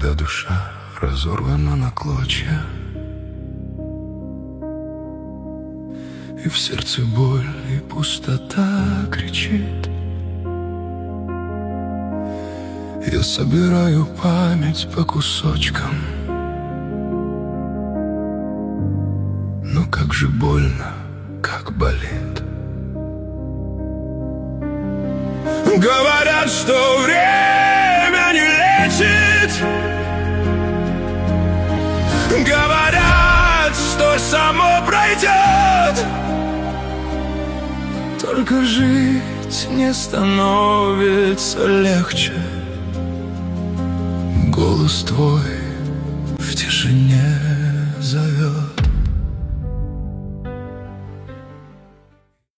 когда душа разорвана на клочья, и в сердце боль и пустота кричит. Я собираю память по кусочкам, но как же больно, как болит. Говорят, что время не лечит, говорят, что само пройдет, только жить не становится легче. Голос твой в тишине